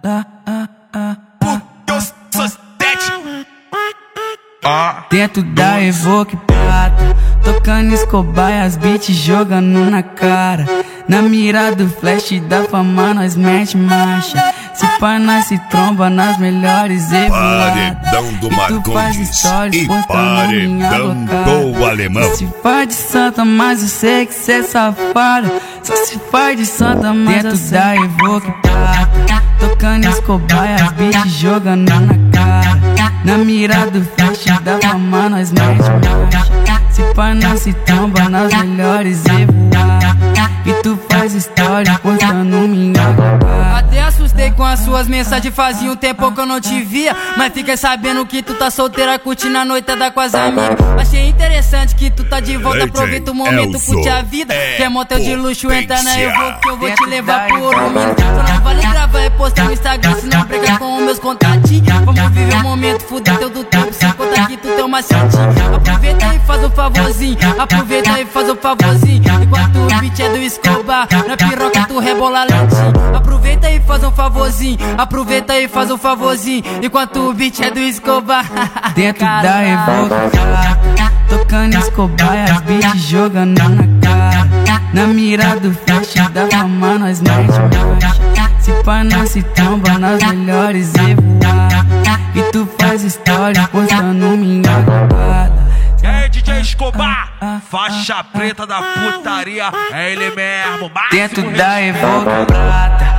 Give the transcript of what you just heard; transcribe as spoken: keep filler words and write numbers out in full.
Dentro da Evoque Prata, tocando Escobar e as beats jogando na cara. Na mira do flash da fama nós mete marcha. Se pá nós se tromba nas melhores evoadas. Paredão do Marcondes e paredão do Alemão. Se faz de santa, mas eu sei que cê é safada. Só se faz de santa, mas dentro da Evoque Prata, tocando Escobar e as beats jogando na cara. Na mira do flash da fama nós mete marcha. Se pá nós se tromba nas melhores evoadas. E tu faz história postando minha babada. Até assustei com as suas mensagens, fazia um tempo que eu não te via. Mas fiquei sabendo que tu tá solteira, curtindo a noitada com as amigas. Achei interessante que tu tá de volta, aproveita o momento, curte a vida. Quer motel de luxo, entra na Evoque que eu vou te levar por um minuto. Só não vale gravar e postar no Instagram, se não brigar com os meus contatinhos. Vamos viver o momento, fuder teu do tempo, sem contar que tu tem uma santinha. Aproveita e faz um favorzinho, aproveita e faz um favorzinho. Enquanto o beat é do Escobar, na piroca tu rebola lentinho. Aproveita e faz um favorzinho, aproveita e faz um favorzinho. Enquanto o beat é do Escobar. Dentro da Evoque Prata, tocando Escobar e as beats jogando na cara. Na mira do flash da fama nós mete marcha. Se pá nós se tromba nas melhores evoadas. E tu faz história postando minha babada. É D J Escobar, faixa preta da putaria, é ele mesmo. Dentro da Evoque Prata,